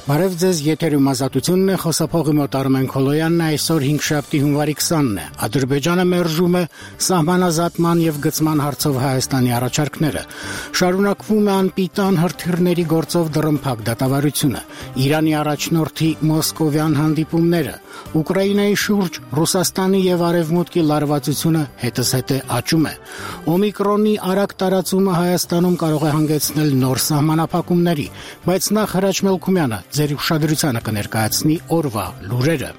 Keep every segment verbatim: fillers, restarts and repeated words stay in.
Բարև ձեզ, եթերում ազատությունն է, խոսափողի մոտ Արմեն Քոլոյանն է, այսօր հինգշաբթի հունվարի քսանն է։ Ադրբեջանը մերժում է սահմանազատման եւ գծման հարցով Հայաստանի առաջարկները։ Շարունակվում է անպիտան հրթիռների գործով դռնփակ դատավարությունը։ Իրանի առաջնորդի մոսկովյան հանդիպումները, Ուկրաինայի շուրջ Ռուսաստանի եւ Արևմուտքի լարվածությունը հետզհետե աճում է։ Օմիկրոնի արագ տարածումը Հայաստանում կարող է հանգեցնել նոր սահմանափակումների, բայց նախ Հրաչ Մելքումյանը ձեր ուշադրությանը կներկայացնի օրվա լուրերը։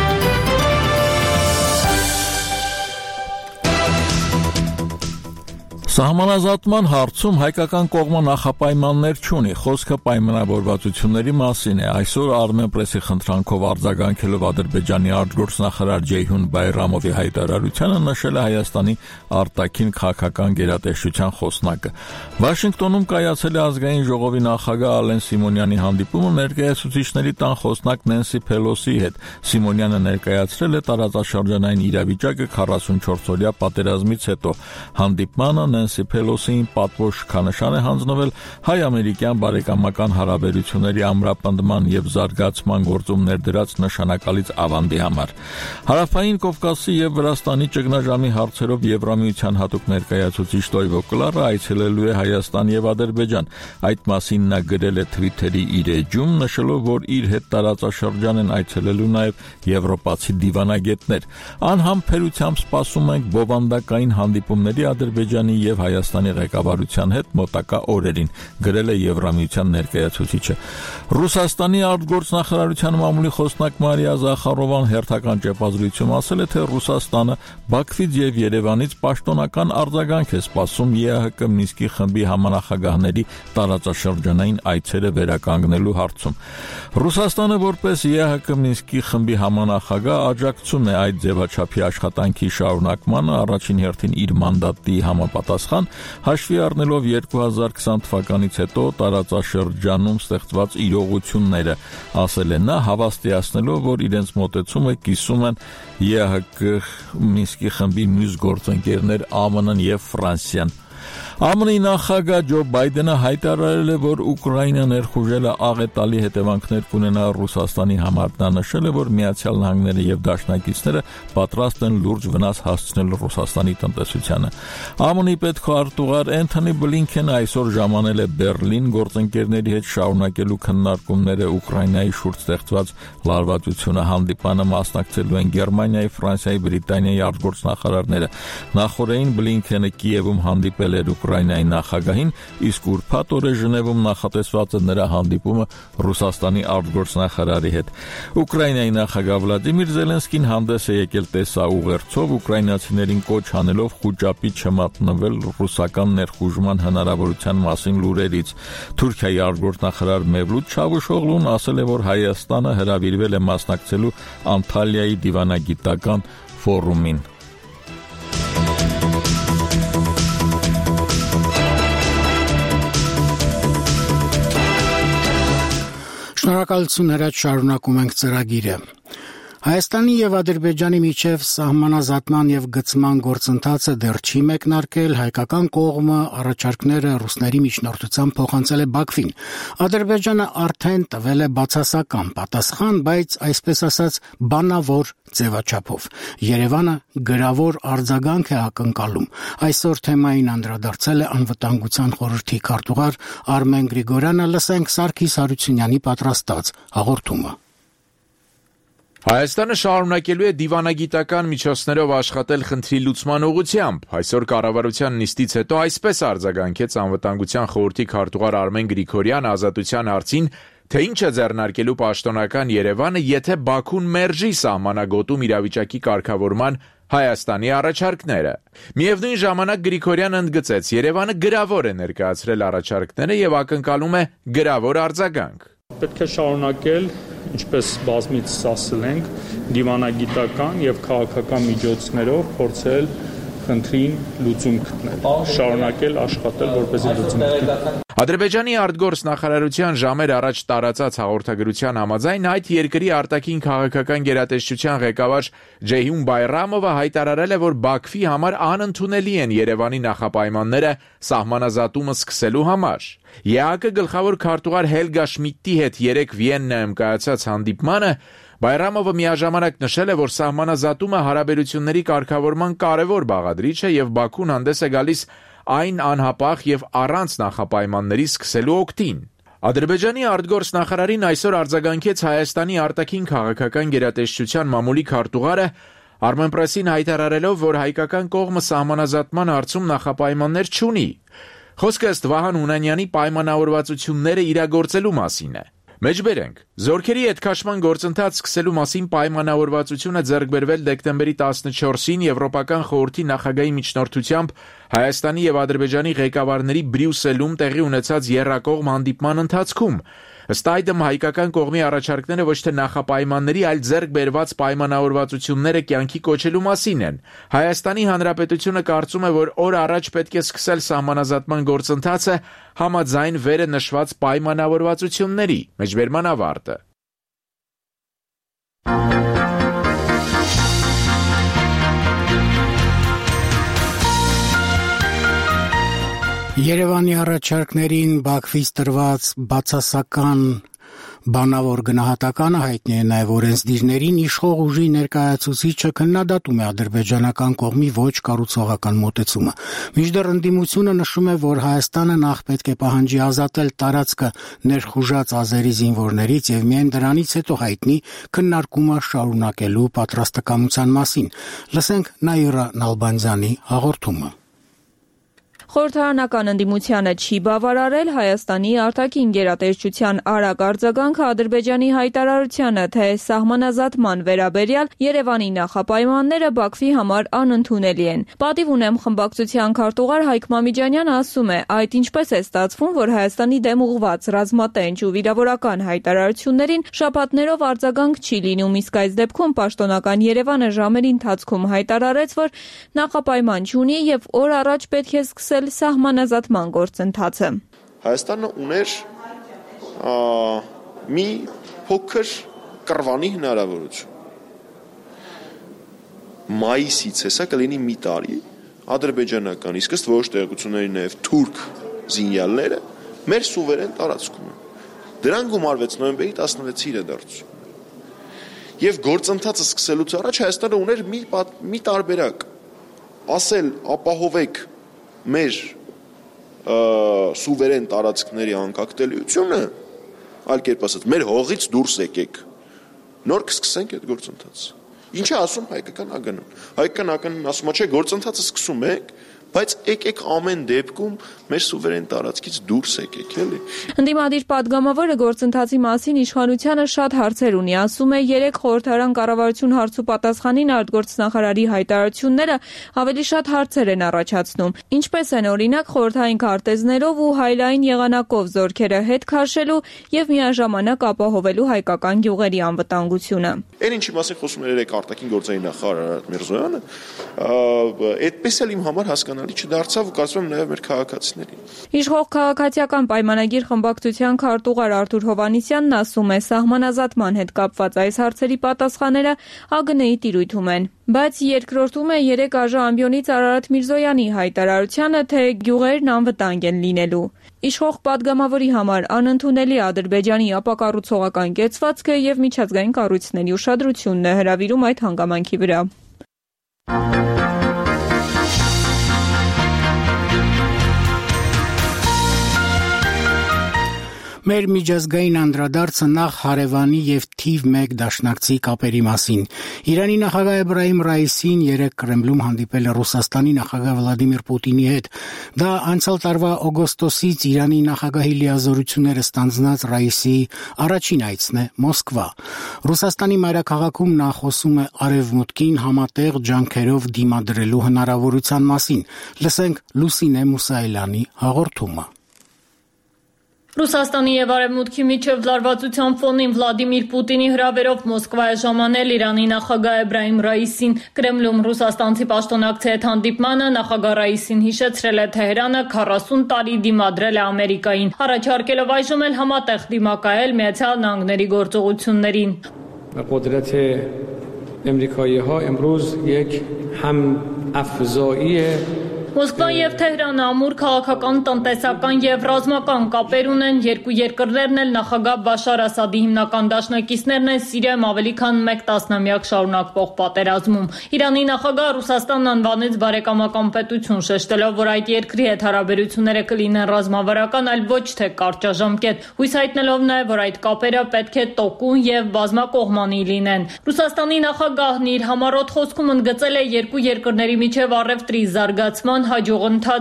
Սահմանազատման հարցում հայկական կողմը նախապայմաններ չունի, խոսքը պայմանավորվածությունների մասին է։ Այսօր Armenpress-ի խնդրանքով արձագանքելով Ադրբեջանի արտգործնախարար Ջեյհուն Բայրամովի հայտարարությանը նշել է Հայաստանի արտաքին քաղաքական գերատեսչության խոսնակը։ Վաշինգտոնում կայացել է ազգային ժողովի նախագահ Ալեն Սիմոնյանի հանդիպումը ներկայացուցիչների տան խոսնակ Նենսի Փելոսիի հետ։ Սիմոնյանը ներկայացրել է տարածաշրջանային իրավիճակը քառասունչորս օրյա պատերազմից հետո։ Հանդիպմանը Նենսի Փելոսին պատվո շքանշան է հանձնվել հայ-ամերիկյան բարեկամական հարաբերությունների ամրապնդման եւ զարգացման գործումներ դրած նշանակալից ավանդի համար։ Հարավային Կովկասի եւ Վրաստանի ճգնաժամի հարցերով Եվրամիության հատուկ ներկայացուցիչ Տոյվո Կլարը այցելելու է Հայաստան եւ Ադրբեջան։ Այդ մասին նա գրել է Twitter-ի իր էջում, նշելով, որ իր հետ տարածաշրջան են այցելելու նաեւ եվրոպացի դիվանագետներ։ Անհամբերությամբ սպասում ենք բովանդակային հանդիպումների Ադրբեջանի եւ Հայաստանի ղեկավարության հետ մոտակա օրերին, գրել է Եվրամիության ներկայացուցիչը։ Ռուսաստանի արտգործնախարարության մամուլի խոսնակ Մարիա Զախարովան հերթական ճեպազրույցում ասել է, թե Ռուսաստանը Բաքվից եւ Երևանից պաշտոնական արձագանք է սպասում ԵԱՀԿ Մինսկի խմբի համանախագահների տարածաշրջանային այցերը վերականգնելու հարցում։ Ռուսաստանը որպես ԵԱՀԿ Մինսկի խմբի համանախագահ աջակցում է այդ ձևաչափի աշխատանքի շարունակմանը, առաջին հերթին իր մանդատի համապատասխան, հաշվի առնելով երկու հազար քսան թվականից հետո տարածաշրջանում ստեղծված իրողությունները, ասել է նա, հավաստիացնելով, որ իրենց մոտեցումը կիսում են ԵԱՀԿ Մինսկի խմբի մյուս գործընկերներ ԱՄՆ-ն եւ Ֆրանսիան։ ԱՄՆ-ի նախագահ Ջո Բայդենը հայտարարել է, որ Ուկրաինա ներխուժելը աղետալի հետևանքներ կունենա Ռուսաստանի համար։ Նա նշել է, որ Միացյալ Նահանգները եւ դաշնակիցները պատրաստ են լուրջ վնաս հասցնել Ռուսաստանի տնտեսությանը։ ԱՄՆ-ի պետքարտուղար Էնթոնի Բլինքենը այսօր ժամանել է Բերլին գործընկերների հետ շարունակելու քննարկումները Ուկրաինայի շուրջ ստեղծված լարվածությունը։ Հանդիպանը մասնակցելու են Գերմանիայի, Ֆրանսիայի, Բրիտանիայի արտգործնախարարները։ Նախորդին Բլինքենը Կիևում հանդիպել էր Ուկրաինայի նախագահին, իսկ ուրբաթ օրը Ժնևում նախատեսված է նրա հանդիպումը Ռուսաստանի արտգործնախարարի հետ։ Ուկրաինայի նախագահ Վլադիմիր Զելենսկին հանդես է եկել տեսաուղերձով, ուկրաինացիներին կոչ անելով խուճապի չմատնվել ռուսական ներխուժման հնարավորության մասին լուրերից։ Թուրքիայի արտգործնախարար Մևլութ Չավուշօղլուն ասել է, որ Հայաստանը հրավիրվել է մասնակցելու Անտալիայի դիվանագիտական ֆորումին։ Շնորհակալություն, Հրաչ, շարունակում ենք ծրագիրը։ Հայաստանի եւ Ադրբեջանի միջև սահմանազատման եւ գծման գործընթացը դեռ չի մեկնարկել, հայկական կողմը առաջարկները ռուսների միջնորդությամբ փոխանցել է Բաքվին։ Ադրբեջանը արդեն տվել է բացասական պատասխան, բայց այսպես ասած բանավոր ձևաչափով։ Երևանը գրավոր արձագանք է ակնկալում։ Այսօր թեմային անդրադարձել է անվտանգության խորհրդի քարտուղար Արմեն Գրիգորյանը, լսենք Սարգիս Հարությունյանի պատրաստած հաղորդումը։ Հայաստանը շարունակելու է դիվանագիտական միջոցներով աշխատել խնդրի լուծման ուղղությամբ։ Այսօր կառավարության նիստից հետո այսպես արձագանքեց անվտանգության խորհրդի քարտուղար Արմեն Գրիգորյանը ազատության հարցին, թե ինչ է ձեռնարկելու պաշտոնական Երևանը, եթե Բաքուն մերժի սահմանագոտում իրավիճակի կարգավորման Հայաստանի առաջարկները։ Միևնույն ժամանակ Գրիգորյանը ընդգծեց, Երևանը գրավոր է ներկայացրել առաջարկները եւ ակնկալում է գրավոր արձագանք։ Պետք է շարունակել, ինչպես բազմից ասել ենք, դիվանագիտական եւ քաղաքական միջոցներով փորձել խնդրին լուծում գտնել, շարունակել աշխատել որպեսզի լուծում գտնի։ Ադրբեջանի արտգործ նախարարության ժամեր առաջ տարածած հաղորդագրության համաձայն այդ երկրի արտաքին քաղաքական գերատեսչության ղեկավար Ջեյհուն Բայրամովը հայտարարել է, որ Բաքվի համար անընդունելի են Երևանի նախապայմանները սահմանազատումը սկսելու համար։ ԵԱՀԿ գլխավոր քարտուղար Հելգա Շմիդտի հետ երեկ Վիեննայում կայացած հանդիպմանը Բայրամովը միաժամանակ նշել է, որ սահմանազատումը հարաբերությունների կարգավորման կարևոր բաղադրիչ է եւ Բաքուն հանդես է գալիս այն անհապաղ եւ առանց նախապայմանների սկսելու օգտին։ Ադրբեջանի արտգործ նախարարին այսօր արձագանքեց Հայաստանի արտաքին քաղաքական գերատեսչության մամուլի քարտուղարը Armenpress-ին հայտարարելով, որ հայկական կողմը սահմանազատման հարցում նախապայմաններ չունի։ Խոսքը ըստ Վահան Հունանյանի պայմանավորվածությունները իրագործելու մասին է։ Մեջբերենք, զորքերի հետքաշման գործընթաց սկսելու մասին պայմանավորվածությունը ձեռք բերվել դեկտեմբերի տասնչորսին Եվրոպական խորհրդի նախագահի միջնորդությամբ Հայաստանի եւ Ադրբեջանի ղեկավարների Բրյուսելում տեղի ունեցած եռակողմ հանդիպման ընթացքում։ Ըստ այդմ հայկական կողմի առաջարկները ոչ թե նախապայմանների, այլ ձեռք բերված պայմանավորվածությունները կյանքի կոչելու մասին են։ Հայաստանի Հանրապետությունը կարծում է, որ օր առաջ պետք է սկսել սահմանազատման գործընթացը համաձայն վերը նշված պայմանավորվածությունների։ Մեջբերման ավարտը։ Երևանի առաջարկներին Բաքվից տրված բացասական բանավոր գնահատականը հայտնի է նաև օրենսդիրներին իշխող ուժի ներկայացուցիչը քննադատում է ադրբեջանական կողմի ոչ կառուցողական մոտեցումը։ Մինչդեռ ընդդիմությունը նշում է, որ Հայաստանը նախ պետք է պահանջի ազատել տարածքը ներխուժած ազերի զինվորներից եւ միայն դրանից հետո հայտնի քննարկումը շարունակելու պատրաստակամության մասին։ Լսենք Նաիրա Նալբանդյանի հաղորդումը։ Խորհրդարանական ընդդիմությանը չի բավարարել Հայաստանի արտաքին գերատեսչության արագ արձագանքը Ադրբեջանի հայտարարությանը, թե սահմանազատման վերաբերյալ Երևանի նախապայմանները Բաքվի համար անընդունելի են։ Պատիվ ունեմ խմբակցության քարտուղար Հայկ Մամիջանյանը ասում է, այդ ինչպես է ստացվում, որ Հայաստանի դեմ ուղղված ռազմատենչ ու վիրավորական հայտարարություններին շաբաթներով արձագանք չի լինում, իսկ այս դեպքում պաշտոնական Երևանը ժամերի ընթացքում հայտարարեց, որ նախապայման չունի եւ օր առաջ պետք է սկսել սահմանազատման գործընթացը։ Հայաստանը ուներ մի փոքր կռվանի հնարավորություն։ Մայիսից հեսա կլինի մի տարի ադրբեջանական, իսկ ըստ որոշ տեղեկությունների նաև թուրք զինյալները մեր սուվերեն տարածքում են։ Դրան գումարվեց նոյեմբերի տասնվեցի իրադարձություն։ Եվ գործընթացը սկսելուց առաջ Հայաստանը ուներ մի, մի տարբերակ, ասել ապահովեք մեր սուվերեն տարածքների անկախտելիությունը, այլ կերպ ասած, մեր հողից դուրս եկեք, նոր կսկսենք այդ գործընթացը։ Ինչ է ասում հայկական ԱԳՆ-ն։ Հայկական ԱԳՆ-ն ասում է, չէ, գործընթացը սկսում ենք, բայց եկեք ամեն դեպքում մեր սուվերեն տարածքից դուրս եկեք, էլի։ Ընդդիմադիր падգամավորը գործընթացի մասին իշխանությանը շատ հարցեր ունի, ասում է, երեք խորհրդարան կառավարություն հարցու պատասխանին արտգործնախարարի հայտարարությունները ավելի շատ հարցեր են առաջացնում։ Ինչպես են օրինակ խորհրդային քարտեզներով ու հայլային եղանակով զորքերը հետ քաշելու եւ միաժամանակ ապահովելու հայկական գյուղերի անվտանգությունը։ Այն ինչի մասին խոսում էր երեք արտաքին գործերի նախարար Արարատ Միրզոյանը, այդպես էլ իմ համար հասկանալի չդարձավ ու կարծում եմ նաև մեր քաղաքացիներին։ Իշխող քաղաքացիական պայմանագիր խմբակցության քարտուղար Արթուր Հովհաննիսյանն ասում է, սահմանազատման հետ կապված այս հարցերի պատասխանները ԱԳՆ-ի տիրույթում են։ Բայց երկրորդում է երեք ԱԺ ամբիոնից Արարատ Միրզոյանի հայտարարությանը, թե գյուղերն անվտանգ են լինելու։ Իշխող падգամավորի համար անընդունելի Ադրբեջանի ապակառուցողական կեցվածքը եւ միջազգային կառույցների ուշադրությունն է հրավիրում այդ հանգամանքի վրա։ Մեր միջազգային անդրադարձը նախ հարևանի եւ թիվ մեկ դաշնակցի կապերի մասին։ Իրանի նախագահ Էբրահիմ Ռայիսին երեկ Կրեմլում հանդիպել է Ռուսաստանի նախագահ Վլադիմիր Պուտինի հետ։ Դա անցյալ տարվա օգոստոսից Իրանի նախագահի լիազորությունները ստանձնած Ռայիսի առաջին այցն է Մոսկվա։ Ռուսաստանի մայրաքաղաքում նա խոսում է արևմուտքին համատեղ ջանքերով դիմադրելու հնարավորության մասին։ Լսենք Լուսինե Մուսայելյանի հաղորդումը։ Ռուսաստանի եւ Արևմուտքի միջև լարվածության ֆոնին Վլադիմիր Պուտինի հրավերով Մոսկվա է ժամանել Իրանի նախագահ Էբրահիմ Ռայիսին։ Կրեմլում ռուսաստանցի պաշտոնակցի հետ հանդիպմանը նախագահ Ռայիսին հիշեցրել է Թեհրանը քառասուն տարի դիմադրել է Ամերիկային, առաջարկելով այժմ էլ համատեղ դիմակայել Միացյալ Նահանգների գործողություններին։ قدرت امریکایی ها امروز یک هم افزایی Մոսկվան եւ Թեհրանը ամուր քաղաքական, տնտեսական եւ ռազմական կապեր ունեն, երկու երկրներն էլ նախագահ Բաշար Ասադի հիմնական դաշնակիցներն են Սիրիայում ավելի քան մեկ տասնամյակ շարունակվող պատերազմում։ Իրանի նախագահ Ռուսաստանն անվանեց բարեկամական պետություն, շեշտելով, որ այդ երկրի հետ հարաբերությունները կլինեն ռազմավարական, այլ ոչ թե կարճաժամկետ, հույս հայտնելով նաեւ, որ այդ կապերը պետք է տոկուն եւ բազմակողմանի լինեն։ Ռուսաստանի նախագահն իր համառոտ խոսքում ընդգծել է երկու երկրների միջև առևտրի զարգացման Хочу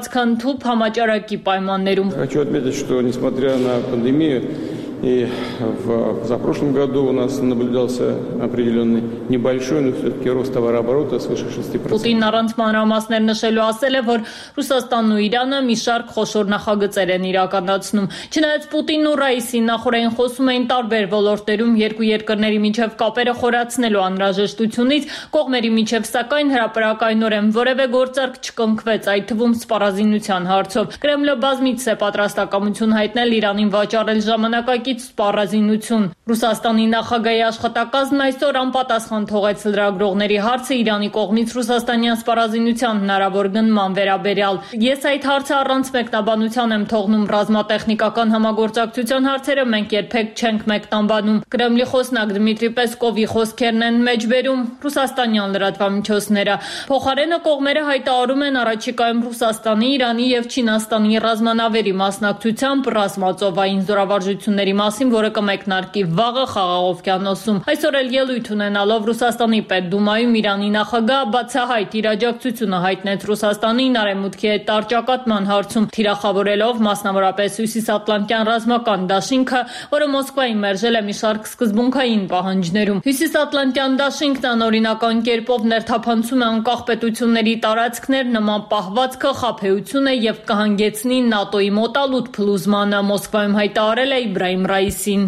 отметить, что несмотря на пандемию и в позапрошлом году у нас наблюдался определенный небольшой, но все-таки рост товарооборота свыше шести процентов. Պուտինն առանց մանրամասներ նշելու ասել է, որ Ռուսաստանն ու Իրանը մի շարք խոշոր նախագծեր են իրականացնում։ Չնայած Պուտինն ու Ռայիսին նախորդին խոսում էին տարբեր ոլորտերում երկու երկրների միջև կապերը խորացնելու անհրաժեշտությունից, կողմերի միջև սակայն հրապարակայնորեն որևէ գործարք չկնքվեց, այդ թվում սպառազինության հարցով։ Կրեմլը բազմիցս է պատրաստակամություն հայտնել Իրանին վաճառել ժամանակակից սպառազինություն։ Ռուսաստանի նախագահի աշխատակազմն այսօր անպատասխան թողեց լրագրողների հարցը Իրանի կողմից ռուսաստանյան սպառազինության հնարավոր գնման վերաբերյալ։ Ես այդ հարցը առանց մեկնաբանության եմ թողնում, ռազմատեխնիկական համագործակցության հարցերը մենք երբեք չենք մեկնաբանում։ Կրեմլի խոսնակ Դմիտրի Պեսկովի խոսքերն են մեջբերում ռուսաստանյան լրատվամիջոցները։ Փոխարենը կողմերը հայտարարում են առաջիկայում Ռուսաստանի, Իրանի եւ Չինաստանի ռազմանավերի մասնակցությամբ ռազմածովային զորավարժությունների մասին, որը կմեկնարկի վաղը Խաղաղ օվկիանոսում։ Այսօր էլ ելույթ ունենալով Ռուսաստանի Պետդումայում Իրանի նախագահ բացահայտ իր աջակցությունը հայտնեց Ռուսաստանին Արևմուտքի հետ տարճակատման հարցում, թիրախավորելով մասնավորապես Հյուսիսատլանտյան ռազմական դաշինքը, որը Մոսկվային մերժել է մի շարք սկզբունքային պահանջներում։ Հյուսիսատլանտյան դաշինքն անօրինական կերպով ներթափանցում է անկախ պետությունների տարածքներ, նման պահվածքը խաբեություն է եւ կհանգեցնի ՆԱՏՕ-ի մոտալուտ փլուզմանը, Մոսկվայում հայտարարել է Էբրահիմ Ռայիսին։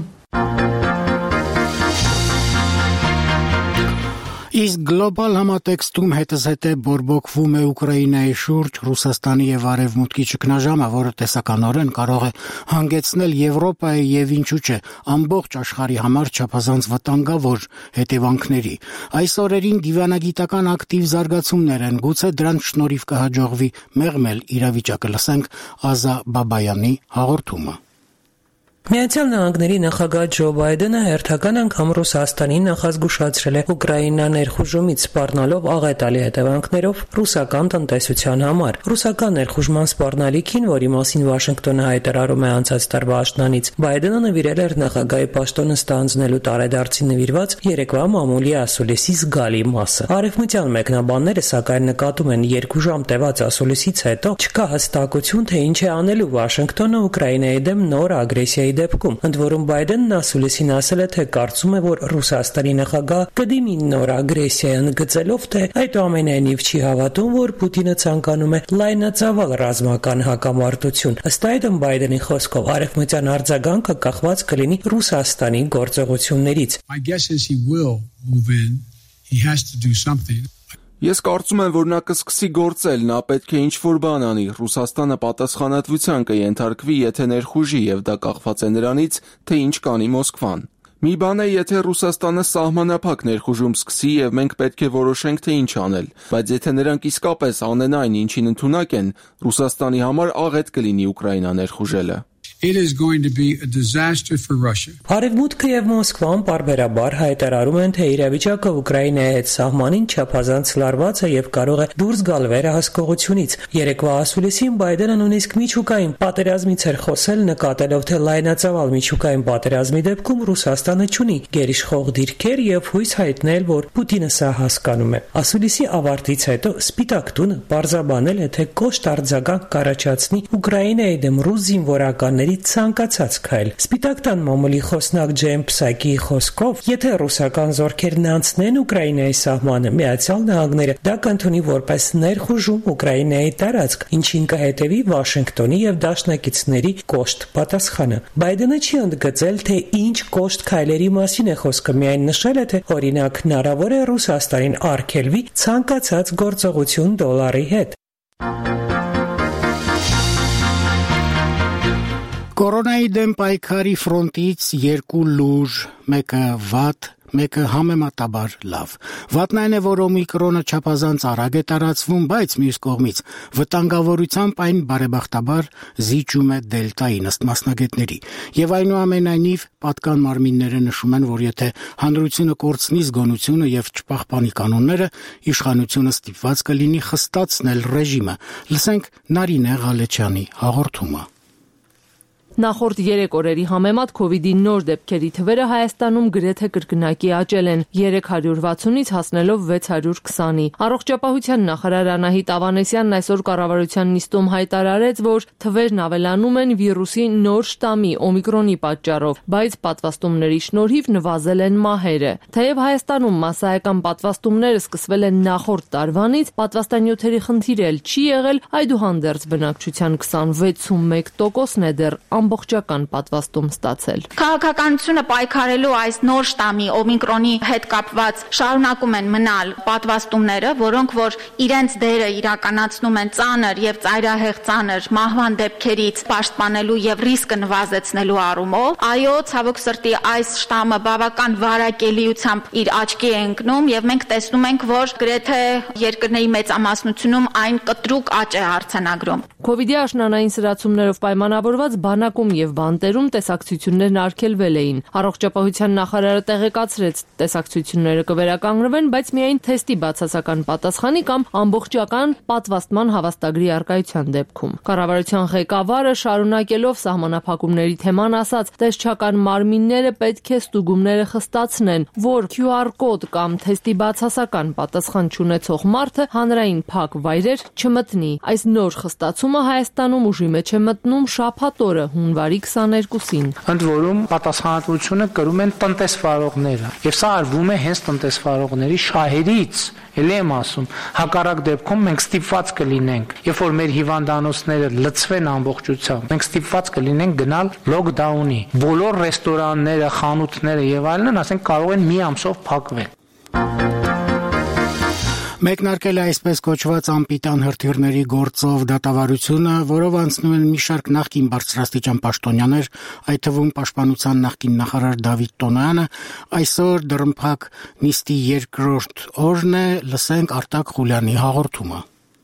Իսկ գլոբալ համատեքստում հետզհետե բորբոքվում է Ուկրաինայի շուրջ Ռուսաստանի եւ Արևմուտքի ճգնաժամը, որը տեսականորեն կարող է հանգեցնել Եվրոպայի եւ ինչու՞ չէ ամբողջ աշխարհի համար չափազանց վտանգավոր հետևանքների։ Այս օրերին դիվանագիտական ակտիվ զարգացումներ են, գուցե դրանց շնորհիվ կհաջողվի մեղմել իրավիճակը, լսենք Ազա Բաբայանի հաղորդումը։ Միացյալ Նահանգների նախագահ Ջո Բայդենը հերթական անգամ Ռուսաստանին նախազգուշացրել է Ուկրաինա ներխուժումից սպառնալով աղետալի հետևանքներով ռուսական տնտեսության համար։ Ռուսական ներխուժման սպառնալիքին, որի մասին Վաշինգտոնը հայտարարում է անցած տարվա աշնանից, Բայդենը նվիրել էր նախագահի պաշտոնը ստանձնելու տարեդարձին նվիրված երեկվա մամուլի ասուլիսի զգալի մասը։ Արևմտյան մեկնաբանները սակայն նկատում են երկու ժամ տևած ասուլիսից հետո չկա հստակություն, թե ինչ է անելու Վաշինգտոնը Ուկրաինայի դեմ նոր ագրեսիայի դեպքում, ընդ որում Բայդենն ասուլիսին ասել է, թե կարծում է, որ Ռուսաստանի նախագահ կդիմի նոր ագրեսիա, ընդգծելով, թե այդուամենայնիվ չի հավատում, որ Պուտինը ցանկանում է լայնածավալ ռազմական հակամարտություն։ Ըստ այդմ Բայդենի խոսքով արևմտյան արձագանքը կախված կլինի Ռուսաստանի գործողություններից։ My guess is he will move in. He has to do something. Ես կարծում եմ, որ նա կսկսի գործել, նա պետք է ինչ-որ բան անի, Ռուսաստանը պատասխանատվության կենթարկվի, եթե ներխուժի, եւ դա կախված է նրանից, թե ինչ կանի Մոսկվան։ Մի բան է, եթե Ռուսաստանը սահմանափակ ներխուժում սկսի եւ մենք պետք է որոշենք, թե ինչ անել, բայց եթե նրանք իսկապես անեն այն, ինչին ընդունակ են, Ռուսաստանի համար աղետ կլինի Ուկրաինա ներխուժելը։ It is going to be a disaster for Russia. Արևմուտքը եւ Մոսկվան պարբերաբար հայտարարում են, թե իրավիճակը Ուկրաինայի հետ սահմանին չափազանց լարված է եւ կարող է դուրս գալ վերահսկողությունից։ Երեկվա ասուլիսին Բայդենը նույնիսկ միջուկային պատերազմից էր խոսել, նկատելով, թե լայնածավալ միջուկային պատերազմի դեպքում Ռուսաստանը չունի գերիշխող դիրքեր եւ հույս հայտնել, որ Պուտինը սա հասկանում է։ Ասուլիսի ավարտից հետո Սպիտակ տունը պարզաբանել է, թե կոշտ արձագանք կառաջացնի Ուկրաինայի դեմ ռուս զինվորականների ավելի ցանկացած քայլ։ Սպիտակ տան մամուլի խոսնակ Ջեյմ Փսակի խոսքով, եթե ռուսական զորքերն անցնեն Ուկրաինայի սահմանը, Միացյալ Նահանգները դա կընդունի որպես ներխուժում Ուկրաինայի տարածք, ինչին կհետևի Վաշինգտոնի եւ դաշնակիցների կոշտ պատասխանը։ Բայդենը չի ընդգծել, թե ինչ կոշտ քայլերի մասին է խոսքը, միայն նշել է, թե օրինակ հնարավոր է Ռուսաստանին արգելվի ցանկացած գործողություն դոլարի հետ։ Կորոնայի դեմ պայքարի ֆրոնտից երկու լուր, մեկը վատ, մեկը համեմատաբար լավ։ Վատն այն է, որ օմիկրոնը չափազանց արագ է տարածվում, բայց մյուս կողմից վտանգավորությամբ այն բարեբախտաբար զիջում է դելտային ըստ մասնագետների։ Եվ այնուամենայնիվ պատկան մարմինները նշում են, որ եթե հանրությունը կորցնի զգոնությունը եւ չպահպանի կանոնները, իշխանությունը ստիպված կլինի խստացնել ռեժիմը։ Լսենք Նարինե Ղալեչյանի հաղորդումը։ Նախորդ երեք օրերի համեմատ քովիդի նոր դեպքերի թվերը Հայաստանում գրեթե կրկնակի աճել են՝ երեք հարյուր վաթսունից հասնելով վեց հարյուր քսանի։ Առողջապահության նախարար Անահիտ Ավանեսյանն այսօր կառավարության նիստում հայտարարեց, որ թվերն ավելանում են վիրուսի նոր շտամի օմիկրոնի պատճառով, բայց պատվաստումների շնորհիվ նվազել են մահերը։ Թեև Հայաստանում մասսայական պատվաստումները սկսվել են նախորդ տարվանից, պատվաստանյութերի խնդիր էլ չի եղել, այդուհանդերձ բնակչության քսանվեցումեկ տոկոսն է դեռ ամբողջական պատվաստում ստացել։ Քաղաքականությունը պայքարելու այս նոր շտամի օմիկրոնի հետ կապված շարունակում են մնալ պատվաստումները, որոնք որ իրենց դերը իրականացնում են ծանր եւ ծայրահեղ ծանր մահվան դեպքերից պաշտպանելու եւ ռիսկը նվազեցնելու առումով։ Այո, ցավոք սրտի այս շտամը բավական վարակելիությամբ իր աչքի է ընկնում եւ մենք տեսնում ենք, որ գրեթե երկրների մեծամասնությունում այն կտրուկ աճ է արձանագրում։ Քովիդի աշնանային սրացումներով պայմանավորված բանակում եւ բանտերում տեսակցություններն արգելվել էին։ Առողջապահության նախարարը տեղեկացրեց, տեսակցությունները կվերականգնվեն, բայց միայն թեստի բացասական պատասխանի կամ ամբողջական պատվաստման հավաստագրի առկայության դեպքում։ Կառավարության ղեկավարը շարունակելով սահմանափակումների թեման ասաց, տեսչական մարմինները պետք է ստուգումները խստացնեն, որ քյու ար կոդ կամ թեստի բացասական պատասխան չունեցող մարդը հանրային փակ վայրեր չմտնի։ Այս նոր խստացումը Հայաստանում ուժի մեջ է մտնում շաբաթ օրը հունվարի քսաներկուսին։ Ընդ որում պատասխանատվությունը կրում են տնտեսվարողները, եւ սա արվում է հենց տնտեսվարողների շահերից։ Էլ եմ ասում, հակառակ դեպքում մենք ստիպված կլինենք, երբ որ մեր հիվանդանոցները լցվեն ամբողջությամբ, մենք ստիպված կլինենք գնալ լոքդաունի։ Բոլոր ռեստորանները, խանութները եւ այլն, ասենք, կարող են մի ամսով փակվել։ Մեկնարկել է այսպես կոչված անպիտան հրթիռների գործով դատավարությունը, որով անցնում են մի շարք նախկին բարձրաստիճան պաշտոնյաներ, այդ թվում պաշտպանության նախկին նախարար Դավիթ Տոնոյանը, այսօր դռնփակ նիստի երկրորդ օրն է, լսենք Արտակ Խուլյանի հաղորդումը։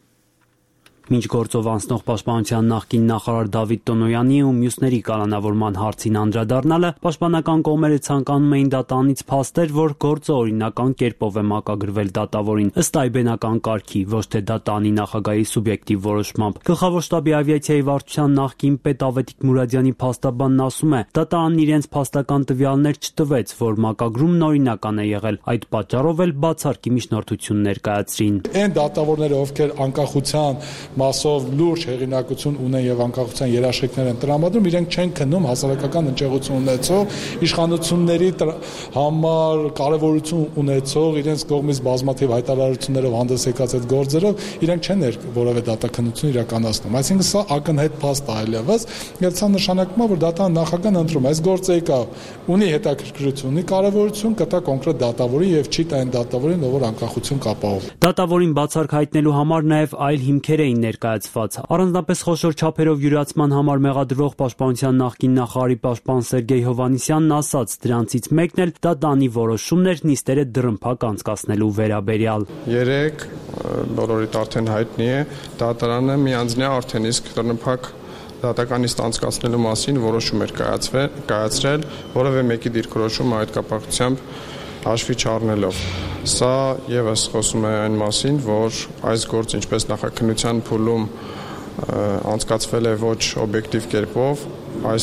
Մինչ գործով անցնող պաշտպանության նախկին նախարար Դավիթ Տոնոյանի ու մյուսների կալանավորման հարցին անդրադառնալը, պաշտպանական կողմերը ցանկանում էին դատանից փաստեր, որ գործը օրինական կերպով է մակագրվել դատավորին, ըստ այբենական կարգի, ոչ թե դատանի նախագահի սուբյեկտիվ որոշմամբ։ Գլխավոր շտաբի ավիացիայի վարչության նախկին պետ Ավետիք Մուրադյանի փաստաբանն ասում է, դատարանն իրենց փաստական տվյալներ չտվեց, որ մակագրումն օրինական է եղել, այդ պատճառով էլ բացառքի միջնորդություն ներկայացրին։ Այն դատավորները, ովքեր անկախության մասով լուրջ հեղինակություն ունեն եւ անկախության երաշխիքներ են տրամադրում, իրենք չեն քննում հասարակական ընկերություն ունեցող, իշխանությունների համար կարևորություն ունեցող, իրենց կողմից բազմաթիվ հայտարարություններով հանդես եկած այդ գործերով, իրենք չեն որևէ դատաքննություն իրականացնում։ Այսինքն սա ակնհայտ փաստ է այլևս, եւ սա նշանակում է, որ դատան նախագահն ընտրում է այս գործը եկա ունի հետաքրքրություն, ունի կարևորություն, կտա կոնկրետ դատավորի եւ չի տա այն դատավորին, ով որ անկախություն կապահով։ Դատավորին բացառք հայտնելու համար նաեւ այլ հիմքեր էին ներկայացված։ Առանձնապես խոշոր չափերով յուրացման համար մեղադրվող պաշտպանության նախկին նախարարի պաշտպան Սերգեյ Հովհաննիսյանն ասաց, դրանցից մեկն էլ դատանի որոշումն էր նիստերը դռնփակ անցկացնելու վերաբերյալ։ Երեք բոլորիդ արդեն հայտնի է, դատարանը մի անձնյա արդեն իսկ դռնփակ դատական նիստ անցկացնելու մասին որոշում էր կայացրել, որևէ մեկի դիրքորոշումը այդ կապակցությամբ հաշվի չառնելով։ Սա եւս խոսում է այն մասին, որ այս գործը ինչպես նախաքննության փուլում անցկացվել է ոչ օբյեկտիվ կերպով, այս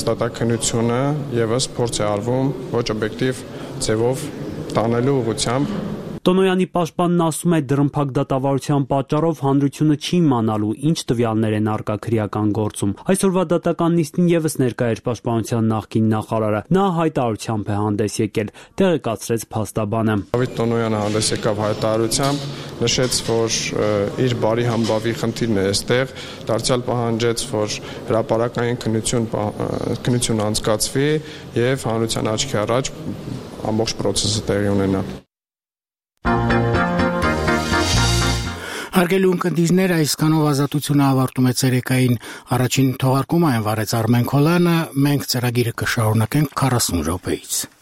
դատաքննությունը եւս փորձ է արվում ոչ օբյեկտիվ ձևով տանելու ուղղությամբ։ Տոնոյանի պաշտպանն ասում է, դռնփակ դատավարության պատճառով հանրությունը չի իմանալու ինչ տվյալներ են առկա քրեական գործում։ Այսօրվա դատական նիստին եւս ներկա էր պաշտպանության նախկին նախարարը։ Նա հայտարարությամբ է հանդես եկել, տեղեկացրեց փաստաբանը։ Դավիթ Տոնոյանը հանդես եկավ հայտարարությամբ, նշեց, որ իր բարի համբավի խնդիրն է այստեղ, դարձյալ պահանջեց, որ հրապարակային քննություն քննություն անցկացվի եւ հանրության աչքի առաջ ամբողջ process-ը տեղի ունենա։ Հարգելի ունկնդիրներ, այս կանով ազատությունը ավարտում է ցերեկային առաջին թողարկումը, այն վարեց Արմեն Քոլյանը, մենք ծրագիրը կշարունակենք քառասուն րոպեից։